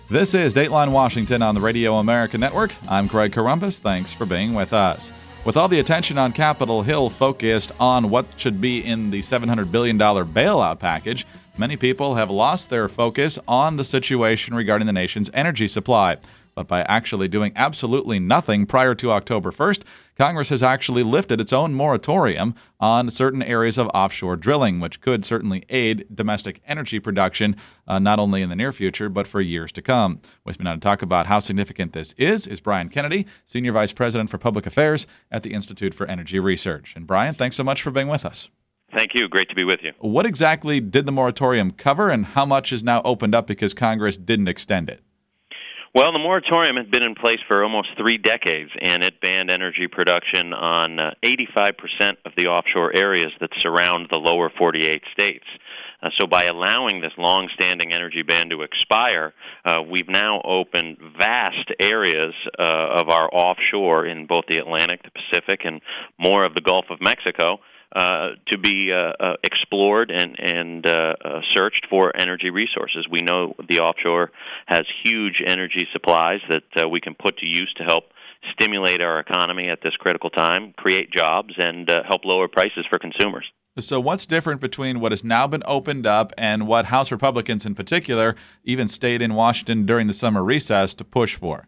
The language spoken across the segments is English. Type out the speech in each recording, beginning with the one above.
This is Dateline Washington on the Radio America Network. I'm Greg Corombos. Thanks for being with us. With all the attention on Capitol Hill focused on what should be in the $700 billion bailout package, many people have lost their focus on the situation regarding the nation's energy supply. But by actually doing absolutely nothing prior to October 1st, Congress has actually lifted its own moratorium on certain areas of offshore drilling, which could certainly aid domestic energy production, not only in the near future, but for years to come. With me now to talk about how significant this is Brian Kennedy, Senior Vice President for Public Affairs at the Institute for Energy Research. And Brian, thanks so much for being with us. Thank you. Great to be with you. What exactly did the moratorium cover, and how much is now opened up because Congress didn't extend it? Well, the moratorium had been in place for almost 3 decades, and it banned energy production on 85% of the offshore areas that surround the lower 48 states. So by allowing this long-standing energy ban to expire, we've now opened vast areas of our offshore in both the Atlantic, the Pacific, and more of the Gulf of Mexico to be explored and searched for energy resources. We know the offshore has huge energy supplies that we can put to use to help stimulate our economy at this critical time, create jobs, and help lower prices for consumers. So what's different between what has now been opened up and what House Republicans in particular even stayed in Washington during the summer recess to push for?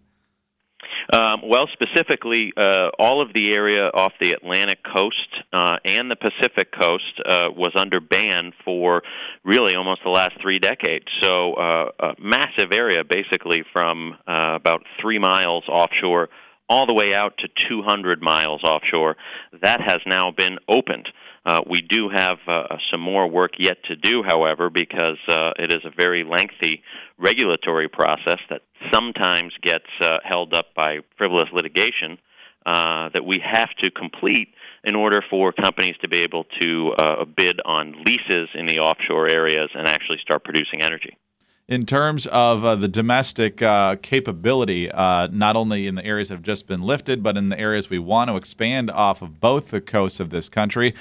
Well, specifically, all of the area off the Atlantic coast and the Pacific coast was under ban for really almost the last 3 decades. So a massive area, basically from about 3 miles offshore all the way out to 200 miles offshore, that has now been opened. We do have some more work yet to do, however, because it is a very lengthy regulatory process that sometimes gets held up by frivolous litigation that we have to complete in order for companies to be able to bid on leases in the offshore areas and actually start producing energy. In terms of the domestic capability, not only in the areas that have just been lifted, but in the areas we want to expand off of both the coasts of this country,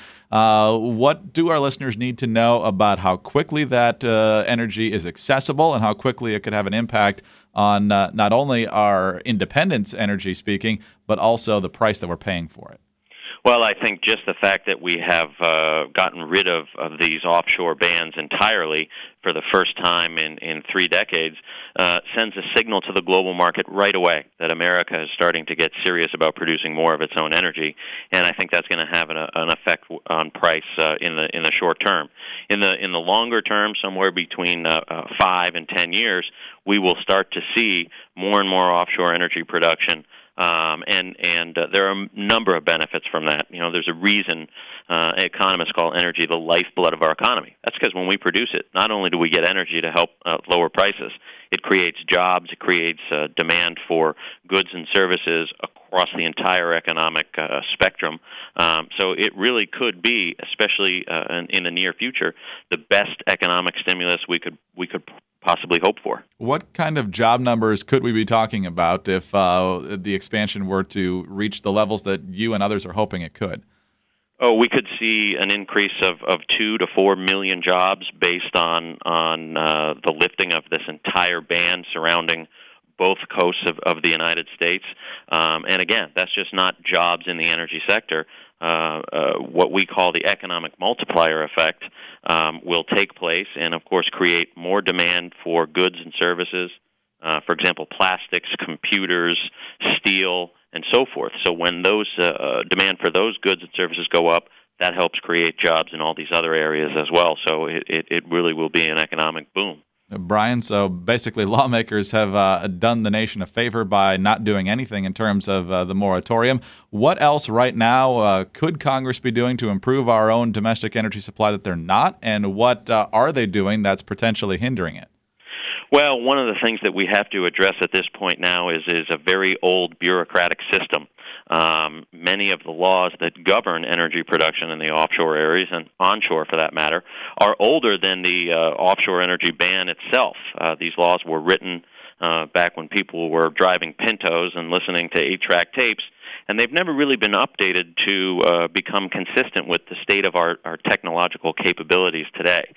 what do our listeners need to know about how quickly that energy is accessible and how quickly it could have an impact on not only our independence, energy speaking, but also the price that we're paying for it? Well, I think just the fact that we have gotten rid of these offshore bans entirely for the first time in 3 decades sends a signal to the global market right away that America is starting to get serious about producing more of its own energy, and I think that's going to have an effect on price in the short term. In the longer term, somewhere between 5 and 10 years, we will start to see more and more offshore energy production. And there are a number of benefits from that. You know, there's a reason economists call energy the lifeblood of our economy. That's because when we produce it, not only do we get energy to help lower prices, it creates jobs, it creates demand for goods and services across the entire economic spectrum. So it really could be, especially in the near future, the best economic stimulus we could possibly hope for. What kind of job numbers could we be talking about if the expansion were to reach the levels that you and others are hoping it could? Oh, we could see an increase of 2 to 4 million jobs based on the lifting of this entire ban surrounding both coasts of the United States. And again, that's just not jobs in the energy sector. What we call the economic multiplier effect will take place and, of course, create more demand for goods and services, for example, plastics, computers, steel, and so forth. So when those demand for those goods and services go up, that helps create jobs in all these other areas as well. So it really will be an economic boom. Brian, so basically lawmakers have done the nation a favor by not doing anything in terms of the moratorium. What else right now could Congress be doing to improve our own domestic energy supply that they're not, and what are they doing that's potentially hindering it? Well, one of the things that we have to address at this point now is a very old bureaucratic system. Many of the laws that govern energy production in the offshore areas, and onshore for that matter, are older than the offshore energy ban itself. These laws were written back when people were driving Pintos and listening to 8-track tapes, and they've never really been updated to become consistent with the state of our technological capabilities today.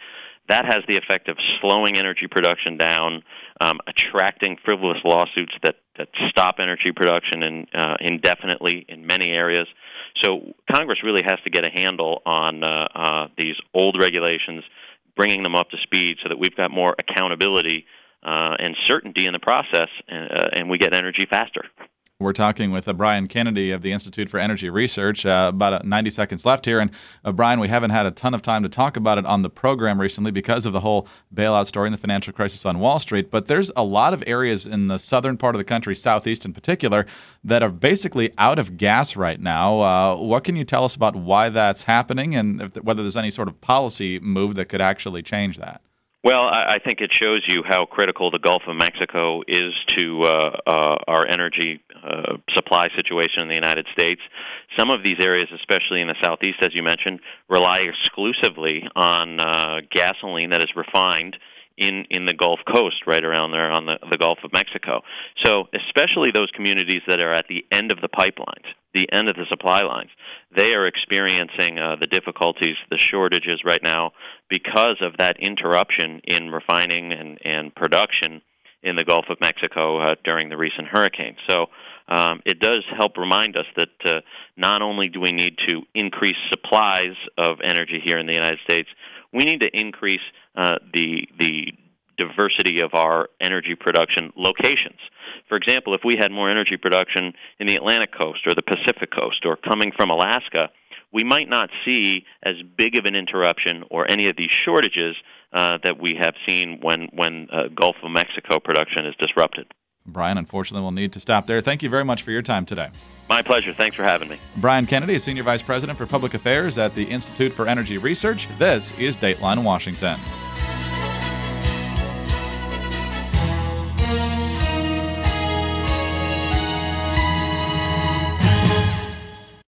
that has the effect of slowing energy production down, attracting frivolous lawsuits that stop energy production indefinitely in many areas. So Congress really has to get a handle on these old regulations, bringing them up to speed so that we've got more accountability and certainty in the process, and we get energy faster. We're talking with Brian Kennedy of the Institute for Energy Research. About 90 seconds left here. And Brian, we haven't had a ton of time to talk about it on the program recently because of the whole bailout story and the financial crisis on Wall Street. But there's a lot of areas in the southern part of the country, southeast in particular, that are basically out of gas right now. What can you tell us about why that's happening and whether there's any sort of policy move that could actually change that? Well, I think it shows you how critical the Gulf of Mexico is to our energy supply situation in the United States. Some of these areas, especially in the southeast, as you mentioned, rely exclusively on gasoline that is refined in the Gulf Coast, right around there on the Gulf of Mexico. So especially those communities that are at the end of the pipelines, the end of the supply lines, they are experiencing the difficulties, the shortages right now because of that interruption in refining and production in the Gulf of Mexico during the recent hurricane. So it does help remind us that not only do we need to increase supplies of energy here in the United States, we need to increase the diversity of our energy production locations. For example, if we had more energy production in the Atlantic coast or the Pacific coast or coming from Alaska, we might not see as big of an interruption or any of these shortages that we have seen when Gulf of Mexico production is disrupted. Brian, unfortunately, we'll need to stop there. Thank you very much for your time today. My pleasure. Thanks for having me. Brian Kennedy is Senior Vice President for Public Affairs at the Institute for Energy Research. This is Dateline Washington.